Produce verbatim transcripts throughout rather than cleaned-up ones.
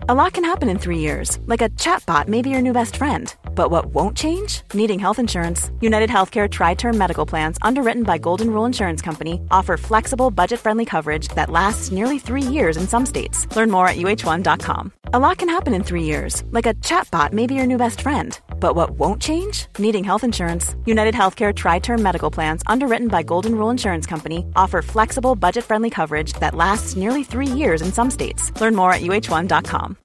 A lot can happen in three years, like a chatbot may be your new best friend. But what won't change? Needing health insurance. United Healthcare Tri-Term Medical Plans, underwritten by Golden Rule Insurance Company, offer flexible, budget-friendly coverage that lasts nearly three years in some states. Learn more at U H one dot com. A lot can happen in three years, like a chatbot may be your new best friend. But what won't change? Needing health insurance. United Healthcare Tri-Term Medical Plans, underwritten by Golden Rule Insurance Company, offer flexible, budget-friendly coverage that lasts nearly three years in some states. Learn more at U H one dot com.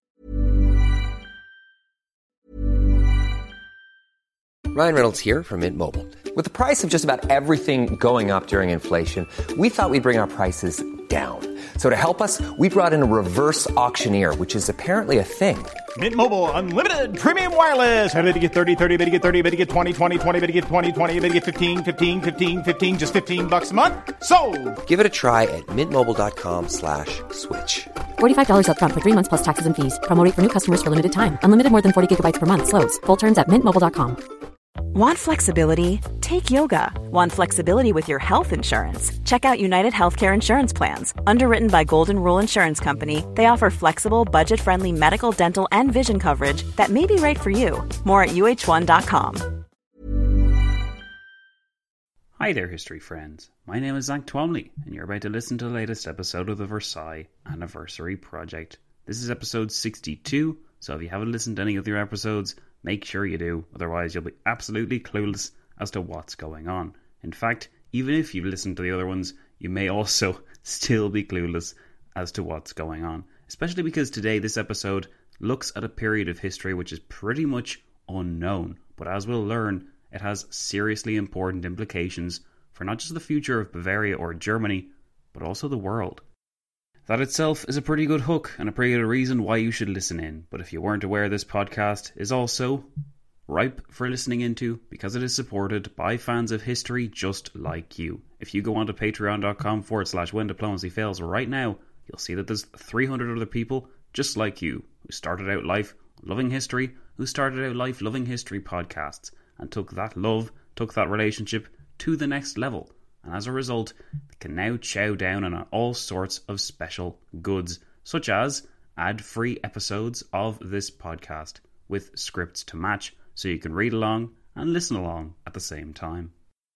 Ryan Reynolds here from Mint Mobile. With the price of just about everything going up during inflation, we thought we'd bring our prices down. So to help us, we brought in a reverse auctioneer, which is apparently a thing. Mint Mobile Unlimited Premium Wireless. How to get thirty, thirty, how to get thirty, how to get twenty, twenty, twenty, how to get twenty, twenty, how to get fifteen, fifteen, fifteen, fifteen, just fifteen bucks a month? Sold! Give it a try at mintmobile.com slash switch. forty-five dollars up front for three months plus taxes and fees. Promo rate for new customers for limited time. Unlimited more than forty gigabytes per month. Slows full terms at mint mobile dot com. Want flexibility? Take yoga. Want flexibility with your health insurance? Check out United Healthcare Insurance Plans. Underwritten by Golden Rule Insurance Company, they offer flexible, budget-friendly medical, dental, and vision coverage that may be right for you. More at U H one dot com. Hi there, history friends. My name is Zach Twomley, and you're about to listen to the latest episode of the Versailles Anniversary Project. This is episode sixty-two, so if you haven't listened to any of the other episodes, make sure you do, otherwise you'll be absolutely clueless as to what's going on. In fact, even if you've listened to the other ones, you may also still be clueless as to what's going on. Especially because today this episode looks at a period of history which is pretty much unknown, but as we'll learn, it has seriously important implications for not just the future of Bavaria or Germany, but also the world. That itself is a pretty good hook and a pretty good reason why you should listen in. But if you weren't aware, this podcast is also ripe for listening into because it is supported by fans of history just like you. If you go onto patreon.com forward slash when diplomacy fails right now, you'll see that there's three hundred other people just like you who started out life loving history, who started out life loving history podcasts and took that love, took that relationship to the next level. And as a result, they can now chow down on all sorts of special goods, such as ad-free episodes of this podcast with scripts to match, so you can read along and listen along at the same time.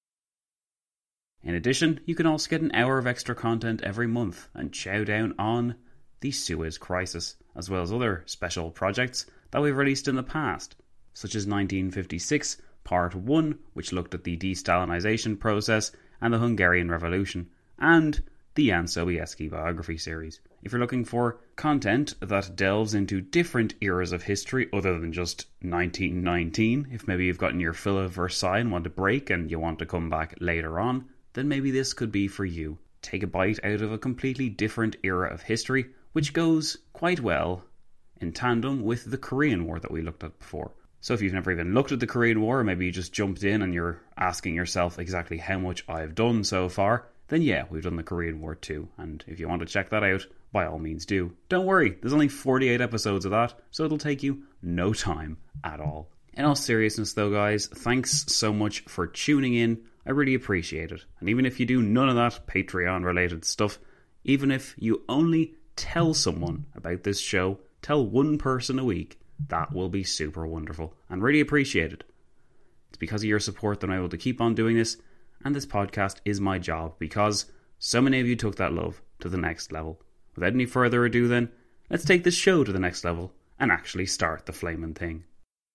In addition, you can also get an hour of extra content every month and chow down on the Suez Crisis, as well as other special projects that we've released in the past, such as nineteen fifty-six Part one, which looked at the de-Stalinization process and the Hungarian Revolution, and the Jan Sobieski biography series. If you're looking for content that delves into different eras of history other than just nineteen nineteen, if maybe you've gotten your fill of Versailles and want a break and you want to come back later on, then maybe this could be for you. Take a bite out of a completely different era of history, which goes quite well in tandem with the Korean War that we looked at before. So if you've never even looked at the Korean War, or maybe you just jumped in and you're asking yourself exactly how much I've done so far, then yeah, we've done the Korean War too. And if you want to check that out, by all means do. Don't worry, there's only forty-eight episodes of that, so it'll take you no time at all. In all seriousness though, guys, thanks so much for tuning in. I really appreciate it. And even if you do none of that Patreon related stuff, even if you only tell someone about this show, tell one person a week, that will be super wonderful and really appreciated. It's because of your support that I'm able to keep on doing this, and this podcast is my job because so many of you took that love to the next level. Without any further ado then, let's take this show to the next level and actually start the flaming thing.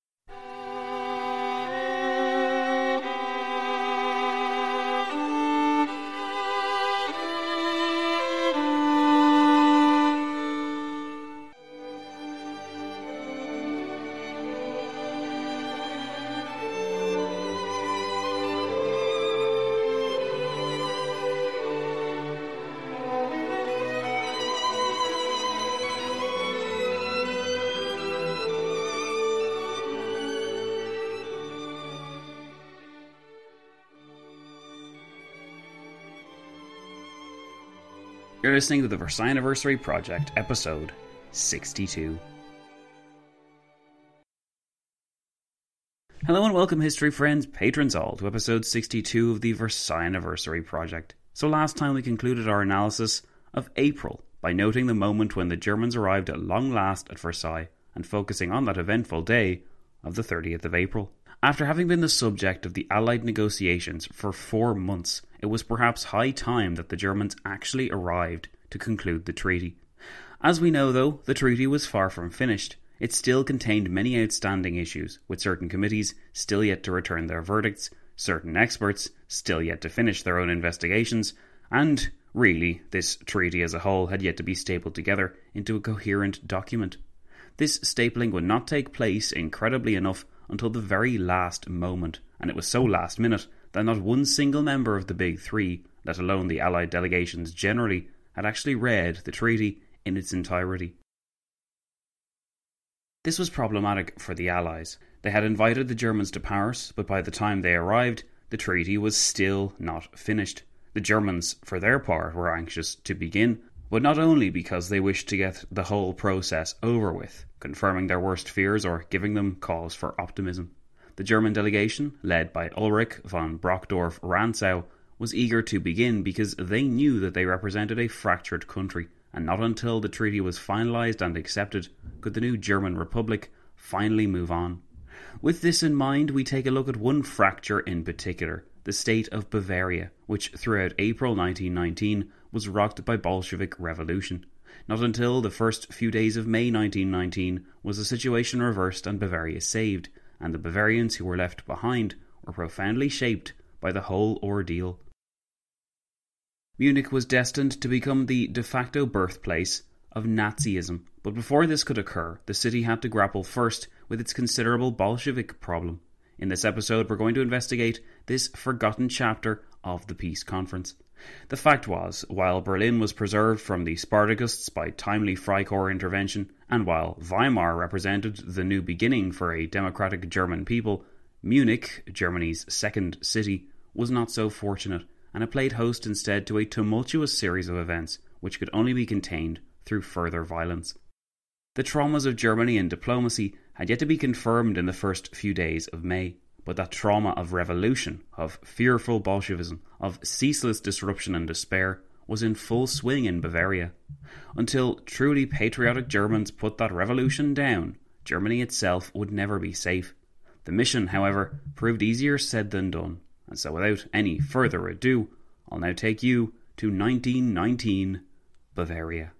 You're listening to the Versailles Anniversary Project, episode sixty-two. Hello and welcome, history friends, patrons all, to episode sixty-two of the Versailles Anniversary Project. So last time we concluded our analysis of April by noting the moment when the Germans arrived at long last at Versailles and focusing on that eventful day of the thirtieth of April. After having been the subject of the Allied negotiations for four months, it was perhaps high time that the Germans actually arrived to conclude the treaty. As we know, though, the treaty was far from finished. It still contained many outstanding issues, with certain committees still yet to return their verdicts, certain experts still yet to finish their own investigations, and, really, this treaty as a whole had yet to be stapled together into a coherent document. This stapling would not take place, incredibly enough, until the very last moment, and it was so last minute that not one single member of the Big Three, let alone the Allied delegations generally, had actually read the treaty in its entirety. This was problematic for the Allies. They had invited the Germans to Paris, but by the time they arrived, the treaty was still not finished. The Germans, for their part, were anxious to begin, but not only because they wished to get the whole process over with, confirming their worst fears or giving them cause for optimism. The German delegation, led by Ulrich von Brockdorff-Rantzau, was eager to begin because they knew that they represented a fractured country, and not until the treaty was finalised and accepted could the new German Republic finally move on. With this in mind, we take a look at one fracture in particular, the state of Bavaria, which throughout April nineteen nineteen was rocked by Bolshevik revolution. Not until the first few days of May nineteen nineteen was the situation reversed and Bavaria saved, and the Bavarians who were left behind were profoundly shaped by the whole ordeal. Munich was destined to become the de facto birthplace of Nazism, but before this could occur, the city had to grapple first with its considerable Bolshevik problem. In this episode, we're going to investigate this forgotten chapter of the peace conference. The fact was, while Berlin was preserved from the Spartakists by timely Freikorps intervention, and while Weimar represented the new beginning for a democratic German people, Munich, Germany's second city, was not so fortunate, and it played host instead to a tumultuous series of events which could only be contained through further violence. The traumas of Germany in diplomacy had yet to be confirmed in the first few days of May, but that trauma of revolution, of fearful Bolshevism, of ceaseless disruption and despair was in full swing in Bavaria. Until truly patriotic Germans put that revolution down, Germany itself would never be safe. The mission, however, proved easier said than done, and so without any further ado, I'll now take you to nineteen nineteen, Bavaria.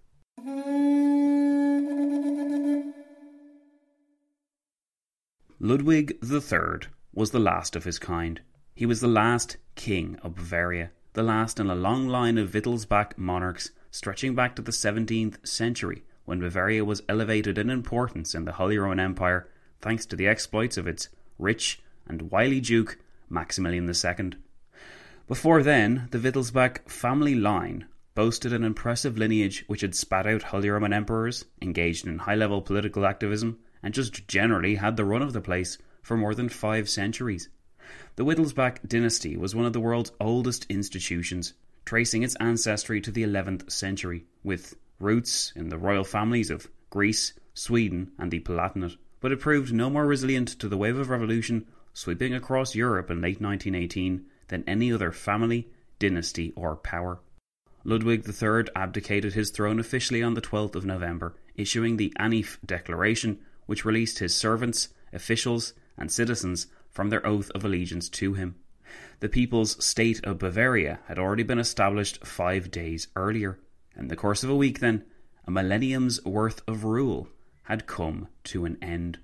Ludwig the Third was the last of his kind. He was the last king of Bavaria, the last in a long line of Wittelsbach monarchs stretching back to the seventeenth century, when Bavaria was elevated in importance in the Holy Roman Empire thanks to the exploits of its rich and wily Duke Maximilian the Second. Before then, the Wittelsbach family line boasted an impressive lineage which had spat out Holy Roman emperors, engaged in high-level political activism, and just generally had the run of the place for more than five centuries. The Wittelsbach dynasty was one of the world's oldest institutions, tracing its ancestry to the eleventh century, with roots in the royal families of Greece, Sweden, and the Palatinate, but it proved no more resilient to the wave of revolution sweeping across Europe in late nineteen eighteen than any other family, dynasty, or power. Ludwig the Third abdicated his throne officially on the twelfth of November, issuing the Anif Declaration, which released his servants, officials, and citizens from their oath of allegiance to him. The People's State of Bavaria had already been established five days earlier. In the course of a week, then, a millennium's worth of rule had come to an end.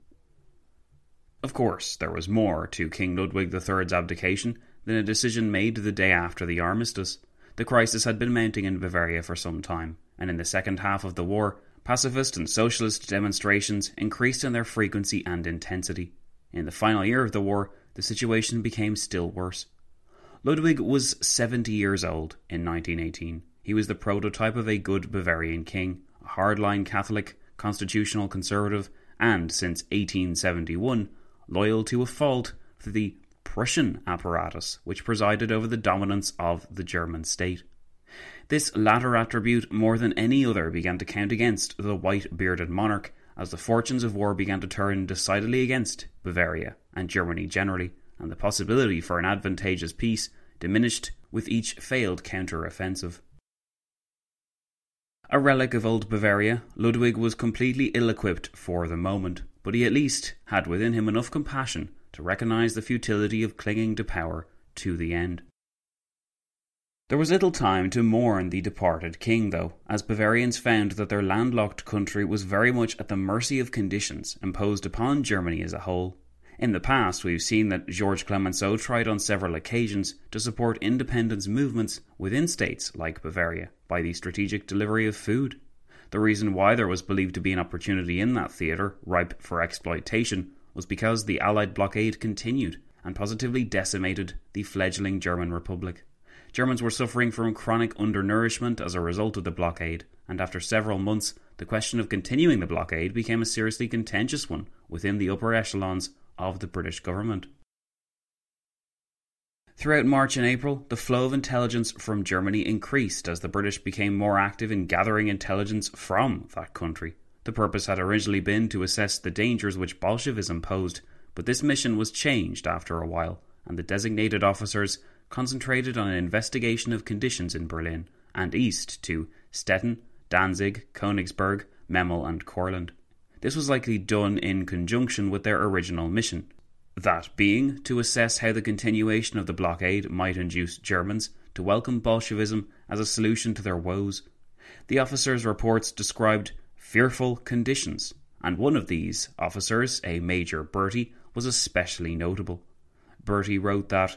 Of course, there was more to King Ludwig the Third's abdication than a decision made the day after the armistice. The crisis had been mounting in Bavaria for some time, and in the second half of the war, pacifist and socialist demonstrations increased in their frequency and intensity. In the final year of the war, the situation became still worse. Ludwig was seventy years old in nineteen eighteen. He was the prototype of a good Bavarian king, a hardline Catholic, constitutional conservative, and, since eighteen seventy-one, loyal to a fault to the Prussian apparatus which presided over the dominance of the German state. This latter attribute, more than any other, began to count against the white-bearded monarch as the fortunes of war began to turn decidedly against Bavaria and Germany generally, and the possibility for an advantageous peace diminished with each failed counter-offensive. A relic of old Bavaria, Ludwig was completely ill-equipped for the moment, but he at least had within him enough compassion to recognise the futility of clinging to power to the end. There was little time to mourn the departed king, though, as Bavarians found that their landlocked country was very much at the mercy of conditions imposed upon Germany as a whole. In the past, we've seen that Georges Clemenceau tried on several occasions to support independence movements within states like Bavaria by the strategic delivery of food. The reason why there was believed to be an opportunity in that theatre, ripe for exploitation, was because the Allied blockade continued and positively decimated the fledgling German Republic. Germans were suffering from chronic undernourishment as a result of the blockade, and after several months, the question of continuing the blockade became a seriously contentious one within the upper echelons of the British government. Throughout March and April, the flow of intelligence from Germany increased as the British became more active in gathering intelligence from that country. The purpose had originally been to assess the dangers which Bolshevism posed, but this mission was changed after a while, and the designated officers concentrated on an investigation of conditions in Berlin and east to Stettin, Danzig, Königsberg, Memel and Courland. This was likely done in conjunction with their original mission, that being to assess how the continuation of the blockade might induce Germans to welcome Bolshevism as a solution to their woes. The officers' reports described fearful conditions, and one of these officers, a Major Bertie, was especially notable. Bertie wrote that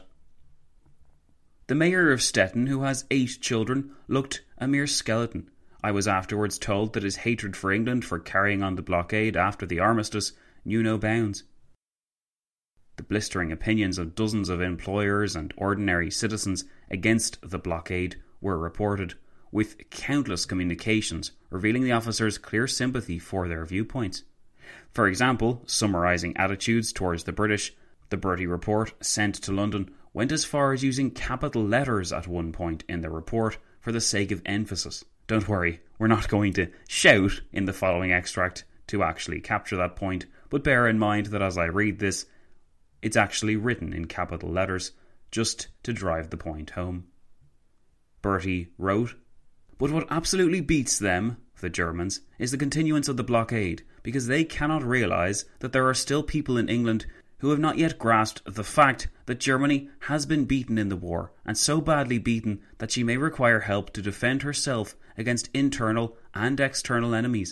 the mayor of Stettin, who has eight children, looked a mere skeleton. I was afterwards told that his hatred for England for carrying on the blockade after the armistice knew no bounds. The blistering opinions of dozens of employers and ordinary citizens against the blockade were reported, with countless communications revealing the officers' clear sympathy for their viewpoints. For example, summarising attitudes towards the British, the Bertie report sent to London went as far as using capital letters at one point in the report for the sake of emphasis. Don't worry, we're not going to shout in the following extract to actually capture that point, but bear in mind that as I read this, it's actually written in capital letters, just to drive the point home. Bertie wrote, "But what absolutely beats them, the Germans, is the continuance of the blockade, because they cannot realise that there are still people in England who have not yet grasped the fact that Germany has been beaten in the war, and so badly beaten that she may require help to defend herself against internal and external enemies."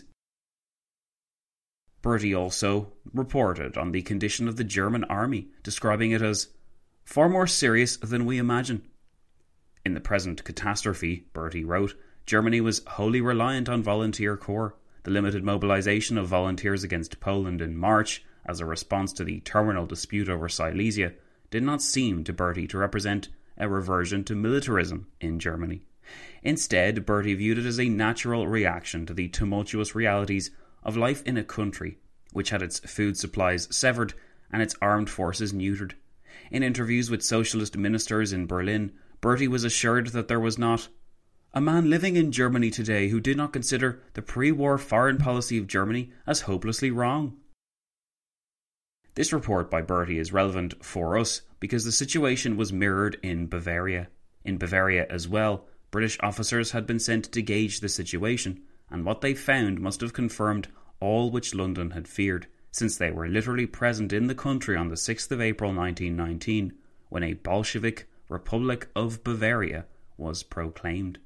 Bertie also reported on the condition of the German army, describing it as far more serious than we imagine. In the present catastrophe, Bertie wrote, Germany was wholly reliant on volunteer corps. The limited mobilisation of volunteers against Poland in March, as a response to the terminal dispute over Silesia, did not seem to Bertie to represent a reversion to militarism in Germany. Instead, Bertie viewed it as a natural reaction to the tumultuous realities of life in a country which had its food supplies severed and its armed forces neutered. In interviews with socialist ministers in Berlin, Bertie was assured that there was not a man living in Germany today who did not consider the pre-war foreign policy of Germany as hopelessly wrong. This report by Bertie is relevant for us because the situation was mirrored in Bavaria. In Bavaria as well, British officers had been sent to gauge the situation, and what they found must have confirmed all which London had feared, since they were literally present in the country on the sixth of April nineteen nineteen, when a Bolshevik Republic of Bavaria was proclaimed.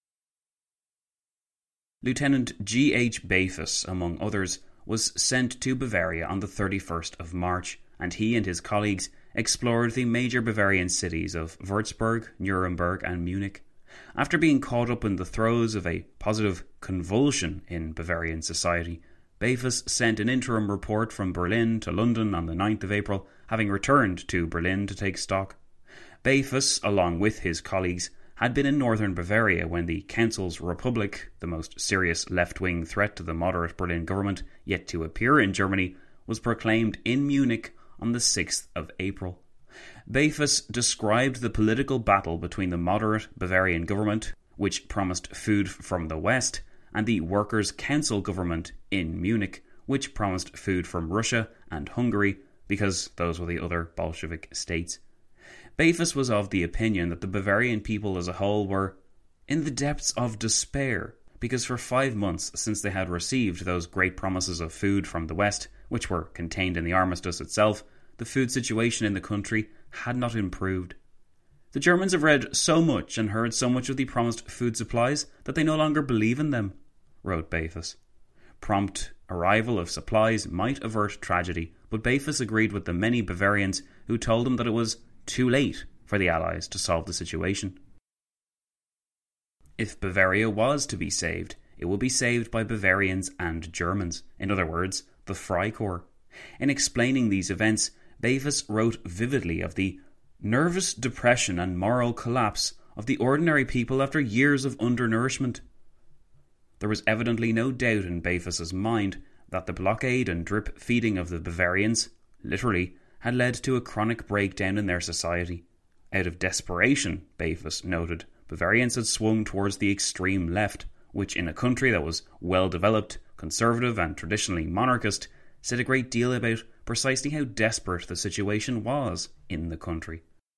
Lieutenant G H Bafus, among others, was sent to Bavaria on the thirty-first of March, and he and his colleagues explored the major Bavarian cities of Würzburg, Nuremberg and Munich. After being caught up in the throes of a positive convulsion in Bavarian society, Bafus sent an interim report from Berlin to London on the ninth of April, having returned to Berlin to take stock. Bafus, along with his colleagues, had been in northern Bavaria when the Council's Republic, the most serious left-wing threat to the moderate Berlin government yet to appear in Germany, was proclaimed in Munich on the sixth of April. Bafus described the political battle between the moderate Bavarian government, which promised food from the west, and the Workers' Council government in Munich, which promised food from Russia and Hungary, because those were the other Bolshevik states. Bafus was of the opinion that the Bavarian people as a whole were in the depths of despair, because for five months since they had received those great promises of food from the West, which were contained in the armistice itself, the food situation in the country had not improved. The Germans have read so much and heard so much of the promised food supplies that they no longer believe in them, wrote Bafus. Prompt arrival of supplies might avert tragedy, but Bafus agreed with the many Bavarians who told him that it was too late for the Allies to solve the situation. If Bavaria was to be saved, it would be saved by Bavarians and Germans, in other words, the Freikorps. In explaining these events, Bafus wrote vividly of the nervous depression and moral collapse of the ordinary people after years of undernourishment. There was evidently no doubt in Bafus's mind that the blockade and drip feeding of the Bavarians, literally, had led to a chronic breakdown in their society. Out of desperation, Bafus noted, Bavarians had swung towards the extreme left, which in a country that was well developed, conservative and traditionally monarchist, said a great deal about precisely how desperate the situation was in the country.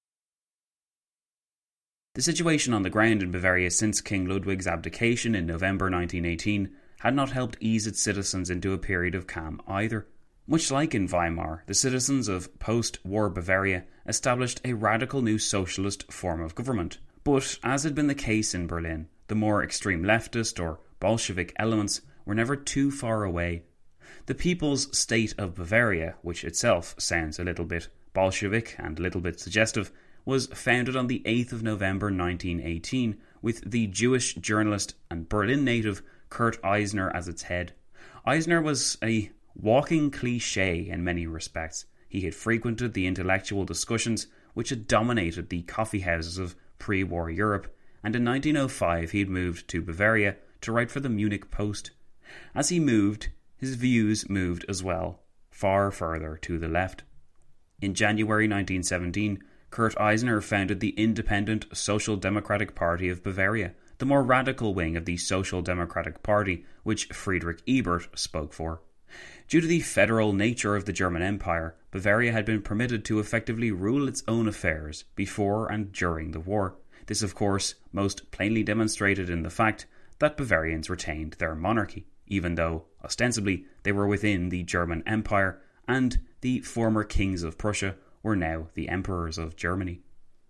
The situation on the ground in Bavaria since King Ludwig's abdication in November nineteen eighteen had not helped ease its citizens into a period of calm either. Much like in Weimar, the citizens of post-war Bavaria established a radical new socialist form of government. But, as had been the case in Berlin, the more extreme leftist or Bolshevik elements were never too far away. The People's State of Bavaria, which itself sounds a little bit Bolshevik and a little bit suggestive, was founded on the eighth of November nineteen eighteen with the Jewish journalist and Berlin native Kurt Eisner as its head. Eisner was a walking cliché in many respects. He had frequented the intellectual discussions which had dominated the coffee houses of pre-war Europe, and in nineteen oh five he had moved to Bavaria to write for the Munich Post. As he moved, his views moved as well, far further to the left. In January nineteen seventeen, Kurt Eisner founded the Independent Social Democratic Party of Bavaria, the more radical wing of the Social Democratic Party which Friedrich Ebert spoke for. Due to the federal nature of the German Empire, Bavaria had been permitted to effectively rule its own affairs before and during the war. This, of course, most plainly demonstrated in the fact that Bavarians retained their monarchy, even though, ostensibly, they were within the German Empire and the former kings of Prussia were now the emperors of Germany.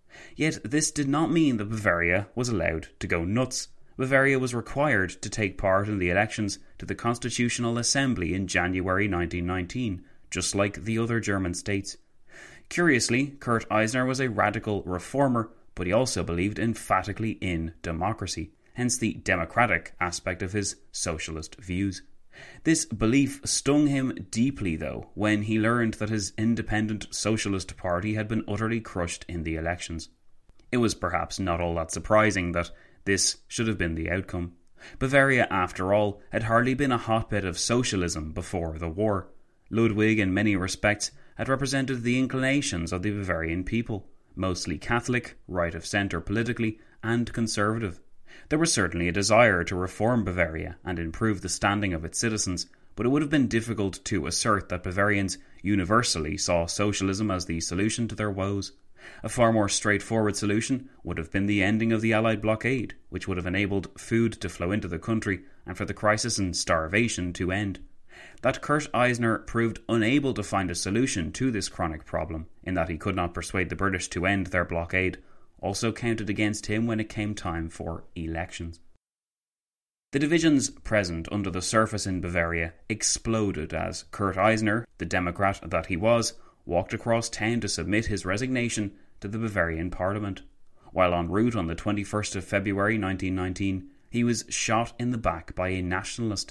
Yet this did not mean that Bavaria was allowed to go nuts. Bavaria was required to take part in the elections to the Constitutional Assembly in January nineteen nineteen, just like the other German states. Curiously, Kurt Eisner was a radical reformer, but he also believed emphatically in democracy, hence the democratic aspect of his socialist views. This belief stung him deeply, though, when he learned that his independent socialist party had been utterly crushed in the elections. It was perhaps not all that surprising that this should have been the outcome. Bavaria, after all, had hardly been a hotbed of socialism before the war. Ludwig, in many respects, had represented the inclinations of the Bavarian people, mostly Catholic, right-of-centre politically, and conservative. There was certainly a desire to reform Bavaria and improve the standing of its citizens, but it would have been difficult to assert that Bavarians universally saw socialism as the solution to their woes. A far more straightforward solution would have been the ending of the Allied blockade, which would have enabled food to flow into the country and for the crisis in starvation to end. That Kurt Eisner proved unable to find a solution to this chronic problem, in that he could not persuade the British to end their blockade, also counted against him when it came time for elections. The divisions present under the surface in Bavaria exploded as Kurt Eisner, the Democrat that he was, walked across town to submit his resignation to the Bavarian Parliament. While en route on the twenty-first of February nineteen nineteen, he was shot in the back by a nationalist.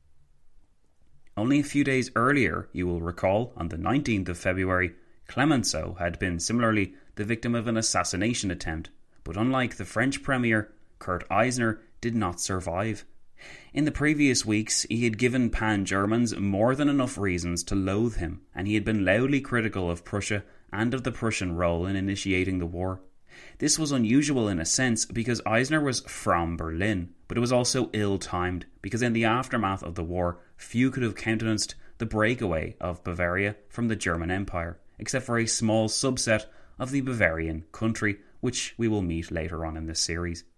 Only a few days earlier, you will recall, on the nineteenth of February, Clemenceau had been similarly the victim of an assassination attempt, but unlike the French Premier, Kurt Eisner did not survive. In the previous weeks, he had given Pan-Germans more than enough reasons to loathe him, and he had been loudly critical of Prussia and of the Prussian role in initiating the war. This was unusual in a sense because Eisner was from Berlin, but it was also ill-timed because in the aftermath of the war, few could have countenanced the breakaway of Bavaria from the German Empire, except for a small subset of the Bavarian country, which we will meet later on in this series.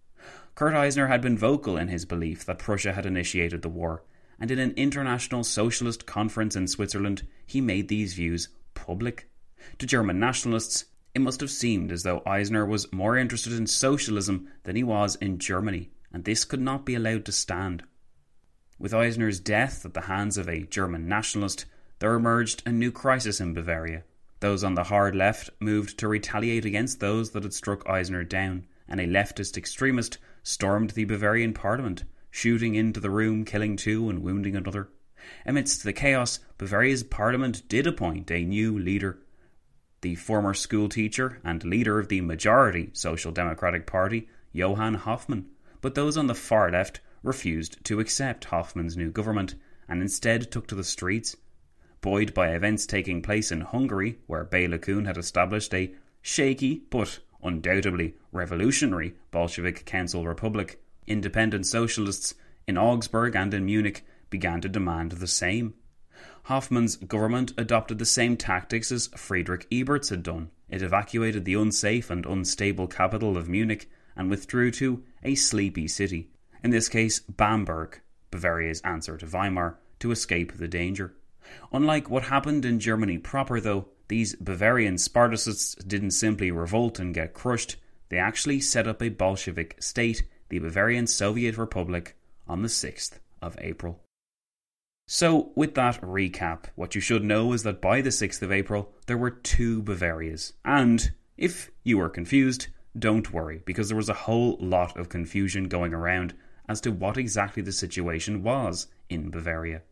Kurt Eisner had been vocal in his belief that Prussia had initiated the war, and in an international socialist conference in Switzerland, he made these views public. To German nationalists, it must have seemed as though Eisner was more interested in socialism than he was in Germany, and this could not be allowed to stand. With Eisner's death at the hands of a German nationalist, there emerged a new crisis in Bavaria. Those on the hard left moved to retaliate against those that had struck Eisner down, and a leftist extremist stormed the Bavarian parliament, shooting into the room, killing two and wounding another. Amidst the chaos, Bavaria's parliament did appoint a new leader. The former school teacher and leader of the majority Social Democratic Party, Johann Hoffmann, but those on the far left refused to accept Hoffmann's new government and instead took to the streets. Buoyed by events taking place in Hungary, where Béla Kun had established a shaky but undoubtedly revolutionary Bolshevik Council Republic, independent socialists in Augsburg and in Munich began to demand the same. Hoffmann's government adopted the same tactics as Friedrich Ebert's had done. It evacuated the unsafe and unstable capital of Munich and withdrew to a sleepy city, in this case Bamberg, Bavaria's answer to Weimar, to escape the danger. Unlike what happened in Germany proper, though, these Bavarian Spartacists didn't simply revolt and get crushed. They actually set up a Bolshevik state, the Bavarian Soviet Republic, on the sixth of April. So, with that recap, what you should know is that by the sixth of April, there were two Bavarias. And, if you were confused, don't worry, because there was a whole lot of confusion going around as to what exactly the situation was in Bavaria.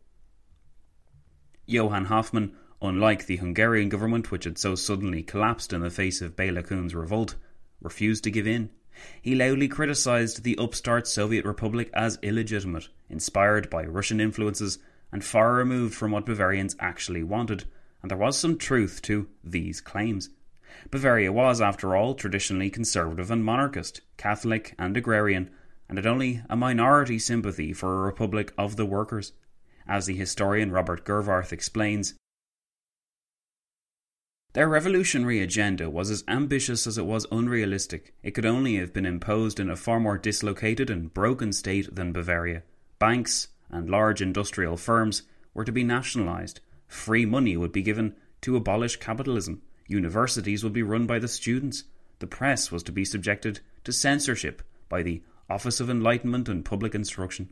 Johann Hoffmann, unlike the Hungarian government which had so suddenly collapsed in the face of Béla Kun's revolt, refused to give in. He loudly criticised the upstart Soviet Republic as illegitimate, inspired by Russian influences and far removed from what Bavarians actually wanted, and there was some truth to these claims. Bavaria was, after all, traditionally conservative and monarchist, Catholic and agrarian, and had only a minority sympathy for a republic of the workers. As the historian Robert Gerwarth explains, their revolutionary agenda was as ambitious as it was unrealistic. It could only have been imposed in a far more dislocated and broken state than Bavaria. Banks and large industrial firms were to be nationalised. Free money would be given to abolish capitalism. Universities would be run by the students. The press was to be subjected to censorship by the Office of Enlightenment and Public Instruction.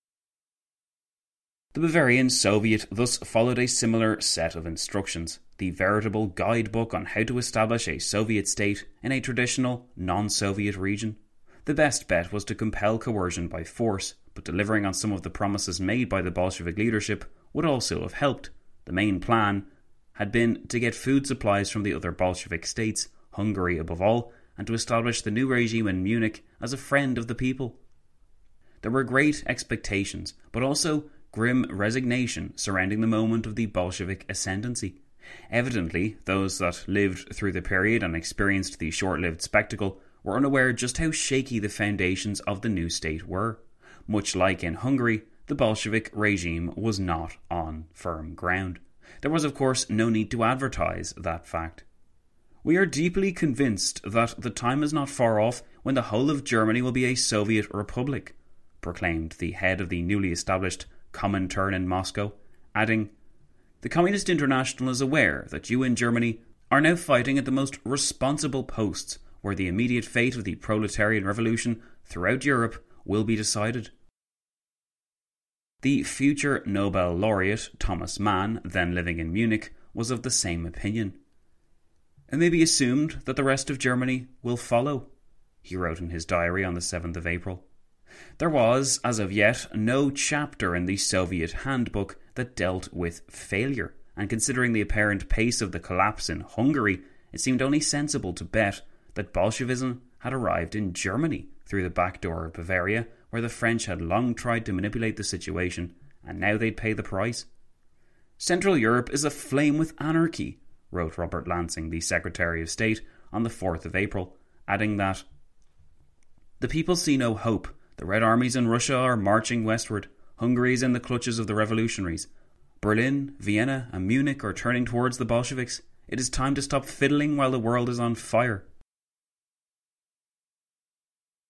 The Bavarian Soviet thus followed a similar set of instructions, the veritable guidebook on how to establish a Soviet state in a traditional, non-Soviet region. The best bet was to compel coercion by force, but delivering on some of the promises made by the Bolshevik leadership would also have helped. The main plan had been to get food supplies from the other Bolshevik states, Hungary above all, and to establish the new regime in Munich as a friend of the people. There were great expectations, but also grim resignation surrounding the moment of the Bolshevik ascendancy. Evidently, those that lived through the period and experienced the short-lived spectacle were unaware just how shaky the foundations of the new state were. Much like in Hungary, the Bolshevik regime was not on firm ground. There was, of course, no need to advertise that fact. We are deeply convinced that the time is not far off when the whole of Germany will be a Soviet republic, proclaimed the head of the newly established Comintern in Moscow, adding, "The Communist International is aware that you in Germany are now fighting at the most responsible posts where the immediate fate of the proletarian revolution throughout Europe will be decided." The future Nobel laureate Thomas Mann, then living in Munich, was of the same opinion. "It may be assumed that the rest of Germany will follow," he wrote in his diary on the seventh of April. There was, as of yet, no chapter in the Soviet handbook that dealt with failure, and considering the apparent pace of the collapse in Hungary, it seemed only sensible to bet that Bolshevism had arrived in Germany through the back door of Bavaria, where the French had long tried to manipulate the situation, and now they'd pay the price. "Central Europe is aflame with anarchy," wrote Robert Lansing, the Secretary of State, on the fourth of April, adding that "the people see no hope. The Red Armies in Russia are marching westward. Hungary is in the clutches of the revolutionaries. Berlin, Vienna and Munich are turning towards the Bolsheviks. It is time to stop fiddling while the world is on fire."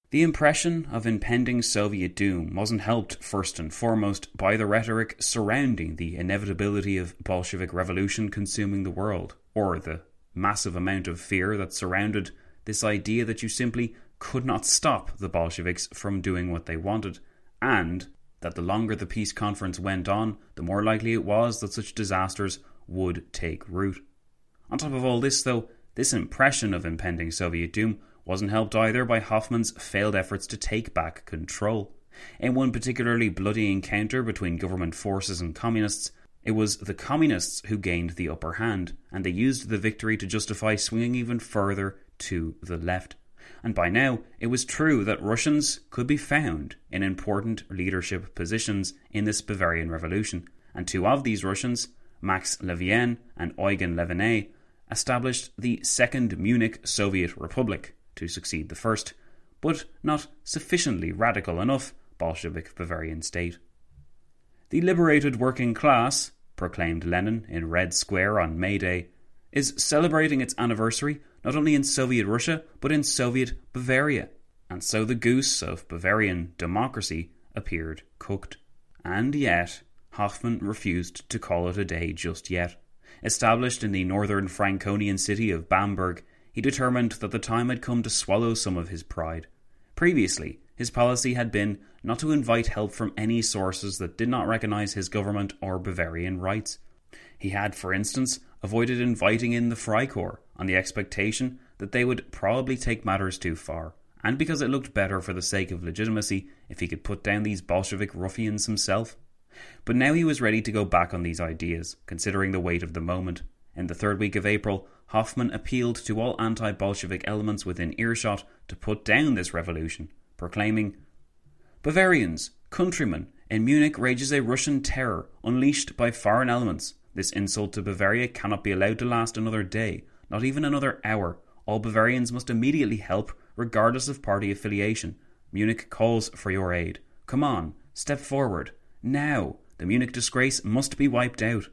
The impression of impending Soviet doom wasn't helped first and foremost by the rhetoric surrounding the inevitability of Bolshevik revolution consuming the world, or the massive amount of fear that surrounded this idea that you simply could not stop the Bolsheviks from doing what they wanted, and that the longer the peace conference went on, the more likely it was that such disasters would take root. On top of all this, though, this impression of impending Soviet doom wasn't helped either by Hoffman's failed efforts to take back control. In one particularly bloody encounter between government forces and communists, it was the communists who gained the upper hand, and they used the victory to justify swinging even further to the left. And by now, it was true that Russians could be found in important leadership positions in this Bavarian Revolution, and two of these Russians, Max Levien and Eugen Leviné, established the Second Munich Soviet Republic to succeed the first, but not sufficiently radical enough Bolshevik Bavarian state. The liberated working class, proclaimed Lenin in Red Square on May Day, is celebrating its anniversary not only in Soviet Russia but in Soviet Bavaria, and so the goose of Bavarian democracy appeared cooked. And yet, Hoffmann refused to call it a day just yet. Established in the northern Franconian city of Bamberg, he determined that the time had come to swallow some of his pride. Previously, his policy had been not to invite help from any sources that did not recognise his government or Bavarian rights. He had, for instance, avoided inviting in the Freikorps on the expectation that they would probably take matters too far, and because it looked better for the sake of legitimacy if he could put down these Bolshevik ruffians himself. But now he was ready to go back on these ideas, considering the weight of the moment. In the third week of April, Hoffmann appealed to all anti-Bolshevik elements within earshot to put down this revolution, proclaiming, "Bavarians, countrymen, in Munich rages a Russian terror unleashed by foreign elements. This insult to Bavaria cannot be allowed to last another day, not even another hour. All Bavarians must immediately help, regardless of party affiliation. Munich calls for your aid. Come on, step forward. Now, the Munich disgrace must be wiped out."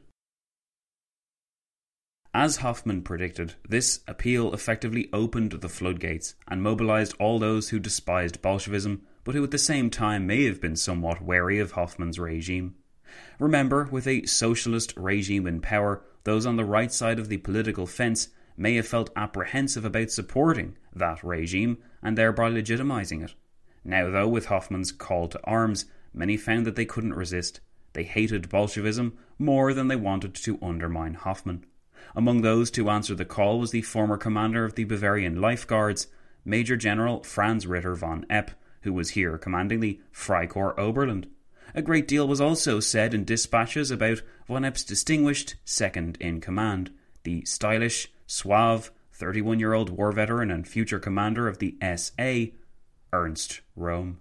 As Hoffmann predicted, this appeal effectively opened the floodgates and mobilised all those who despised Bolshevism, but who at the same time may have been somewhat wary of Hoffmann's regime. Remember, with a socialist regime in power, those on the right side of the political fence may have felt apprehensive about supporting that regime and thereby legitimising it. Now, though, with Hoffmann's call to arms, many found that they couldn't resist. They hated Bolshevism more than they wanted to undermine Hoffmann. Among those to answer the call was the former commander of the Bavarian Life Guards, Major General Franz Ritter von Epp, who was here commanding the Freikorps Oberland. A great deal was also said in dispatches about von Epp's distinguished second-in-command, the stylish, suave, thirty-one-year-old war veteran and future commander of the S A, Ernst Röhm.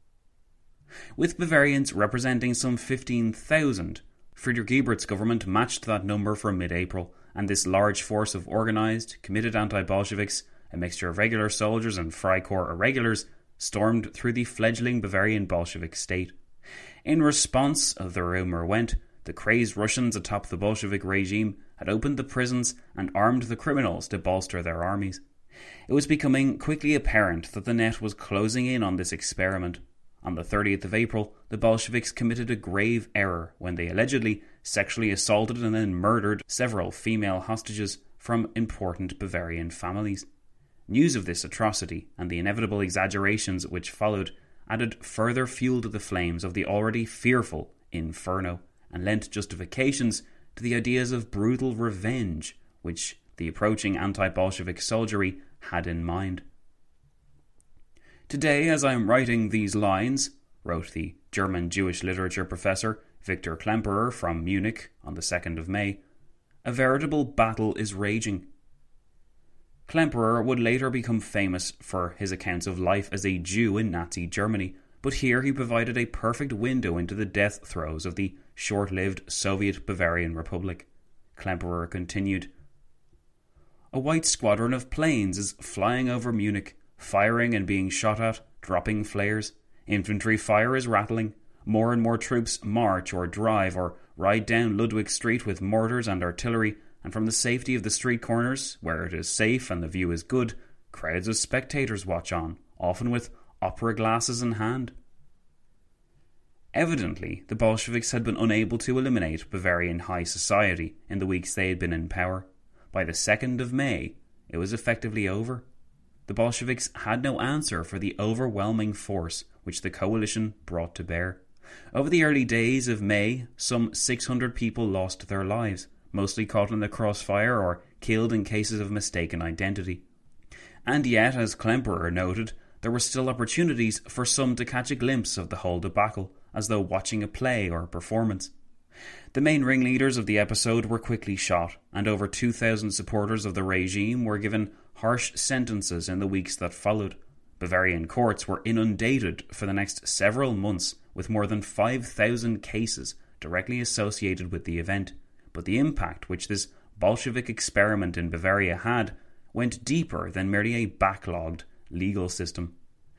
With Bavarians representing some fifteen thousand, Friedrich Ebert's government matched that number for mid-April, and this large force of organised, committed anti-Bolsheviks, a mixture of regular soldiers and Freikorps irregulars, stormed through the fledgling Bavarian Bolshevik state. In response, the rumour went, the crazed Russians atop the Bolshevik regime had opened the prisons and armed the criminals to bolster their armies. It was becoming quickly apparent that the net was closing in on this experiment. On the thirtieth of April, the Bolsheviks committed a grave error when they allegedly sexually assaulted and then murdered several female hostages from important Bavarian families. News of this atrocity and the inevitable exaggerations which followed added further fuel to the flames of the already fearful inferno and lent justifications to the ideas of brutal revenge which the approaching anti-Bolshevik soldiery had in mind. "Today, as I am writing these lines," wrote the German Jewish literature professor Victor Klemperer from Munich on the second of May, "a veritable battle is raging." Klemperer would later become famous for his accounts of life as a Jew in Nazi Germany, but here he provided a perfect window into the death throes of the short-lived Soviet Bavarian Republic. Klemperer continued, "A white squadron of planes is flying over Munich, firing and being shot at, dropping flares. Infantry fire is rattling. More and more troops march or drive or ride down Ludwig Street with mortars and artillery, and from the safety of the street corners, where it is safe and the view is good, crowds of spectators watch on, often with opera glasses in hand. Evidently, the Bolsheviks had been unable to eliminate Bavarian high society in the weeks they had been in power. By the second of May, it was effectively over. The Bolsheviks had no answer for the overwhelming force which the coalition brought to bear. Over the early days of May, some six hundred people lost their lives, mostly caught in the crossfire or killed in cases of mistaken identity. And yet, as Klemperer noted, there were still opportunities for some to catch a glimpse of the whole debacle, as though watching a play or a performance. The main ringleaders of the episode were quickly shot, and over two thousand supporters of the regime were given harsh sentences in the weeks that followed. Bavarian courts were inundated for the next several months with more than five thousand cases directly associated with the event, but the impact which this Bolshevik experiment in Bavaria had went deeper than merely a backlogged legal system.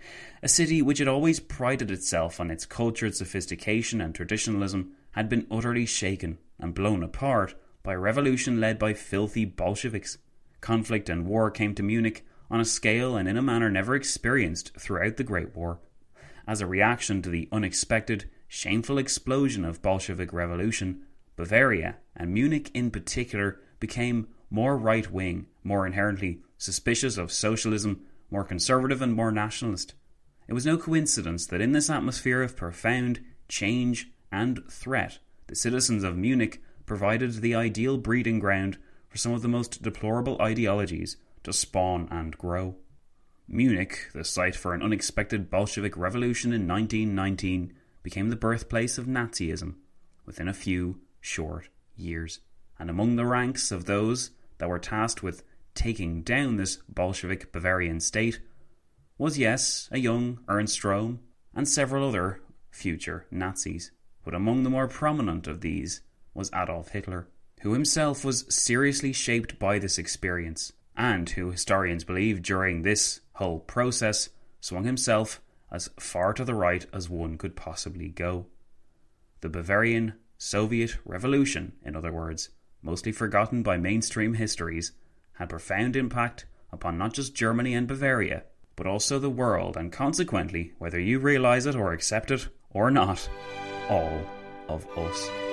A city which had always prided itself on its cultured sophistication and traditionalism had been utterly shaken and blown apart by a revolution led by filthy Bolsheviks. Conflict and war came to Munich on a scale and in a manner never experienced throughout the Great War. As a reaction to the unexpected, shameful explosion of Bolshevik revolution, Bavaria, and Munich in particular, became more right-wing, more inherently suspicious of socialism, more conservative and more nationalist. It was no coincidence that in this atmosphere of profound change and threat, the citizens of Munich provided the ideal breeding ground for some of the most deplorable ideologies to spawn and grow. Munich, the site for an unexpected Bolshevik revolution in nineteen nineteen, became the birthplace of Nazism within a few short years. And among the ranks of those that were tasked with taking down this Bolshevik Bavarian state was, yes, a young Ernst Röhm and several other future Nazis. But among the more prominent of these was Adolf Hitler, who himself was seriously shaped by this experience, and who historians believe during this whole process swung himself as far to the right as one could possibly go. The Bavarian Soviet Revolution, in other words, mostly forgotten by mainstream histories, had profound impact upon not just Germany and Bavaria, but also the world, and consequently, whether you realise it or accept it or not, all of us.